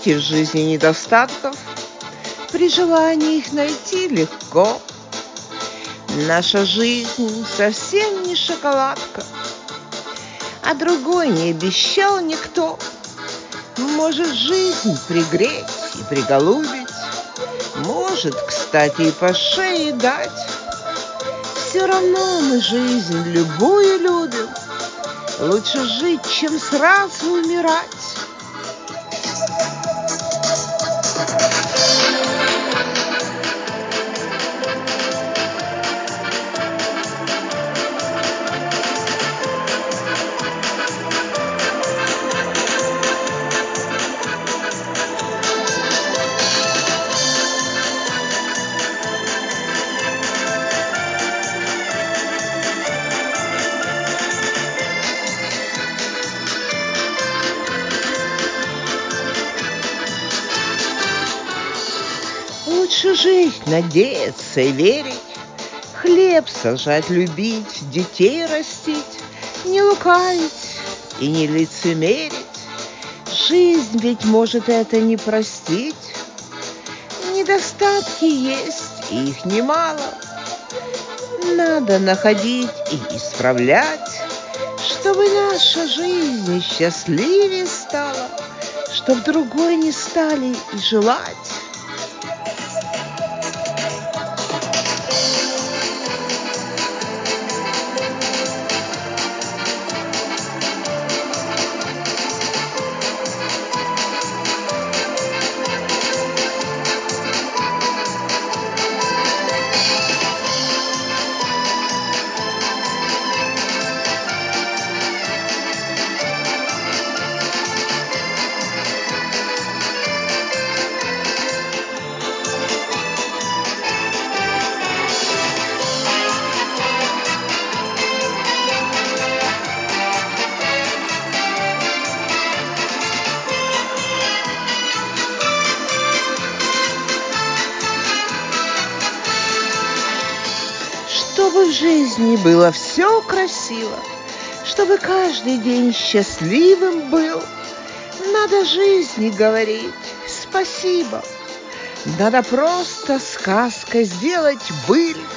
в жизни недостатков, при желании их найти легко. Наша жизнь совсем не шоколадка, а другой не обещал никто. Может жизнь пригреть и приголубить, может, кстати, и по шее дать. Все равно мы жизнь любую любим, лучше жить, чем сразу умирать. Лучше жить, надеяться и верить, хлеб сажать, любить, детей растить, не лукавить и не лицемерить. Жизнь ведь может это не простить. Недостатки есть, и их немало. Надо находить и исправлять, чтобы наша жизнь счастливее стала, чтоб другой не стали и желать. Чтобы в жизни было все красиво, чтобы каждый день счастливым был, надо жизни говорить спасибо. Надо просто сказкой сделать быль,